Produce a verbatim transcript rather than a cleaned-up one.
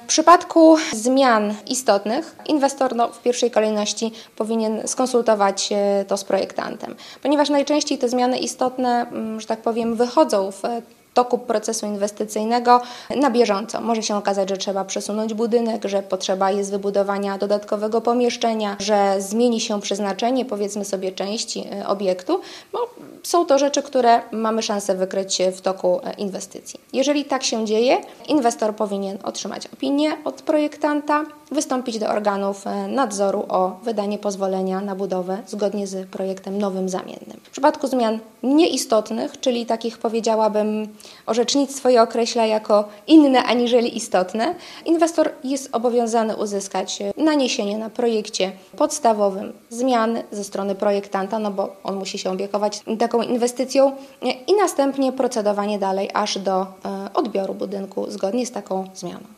przypadku zmian istotnych inwestor no, w pierwszej kolejności powinien skonsultować to z projektantem, ponieważ najczęściej te zmiany istotne, że tak powiem, wychodzą w toku procesu inwestycyjnego na bieżąco. Może się okazać, że trzeba przesunąć budynek, że potrzeba jest wybudowania dodatkowego pomieszczenia, że zmieni się przeznaczenie, powiedzmy sobie, części obiektu, bo są to rzeczy, które mamy szansę wykryć w toku inwestycji. Jeżeli tak się dzieje, inwestor powinien otrzymać opinię od projektanta, wystąpić do organów nadzoru o wydanie pozwolenia na budowę zgodnie z projektem nowym zamiennym. W przypadku zmian nieistotnych, czyli takich, powiedziałabym, orzecznictwo je określa jako inne aniżeli istotne, inwestor jest obowiązany uzyskać naniesienie na projekcie podstawowym zmiany ze strony projektanta, no bo on musi się opiekować taką inwestycją i następnie procedowanie dalej aż do odbioru budynku zgodnie z taką zmianą.